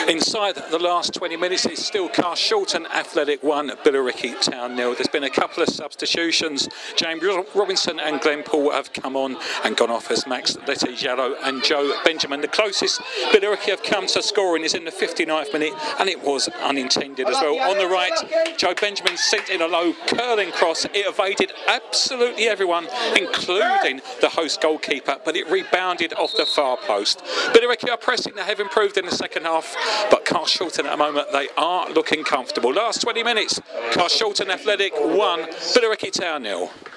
Inside the last 20 minutes, it's still Carshalton Athletic 1, Billericay Town 0. There's been a couple of substitutions. James Robinson and Glenn Paul have come on and gone off as Max Lettigiello and Joe Benjamin. The closest Billericay have come to scoring is in the 59th minute, and it was unintended as well. On the right, Joe Benjamin sent in a low curling cross. It evaded absolutely everyone, including the host goalkeeper, but it rebounded off the far post. Billericay are pressing. They have improved in the second half, but Carshalton at the moment, they are looking comfortable. Last 20 minutes, Carshalton Athletic 1, Billericay Town 0.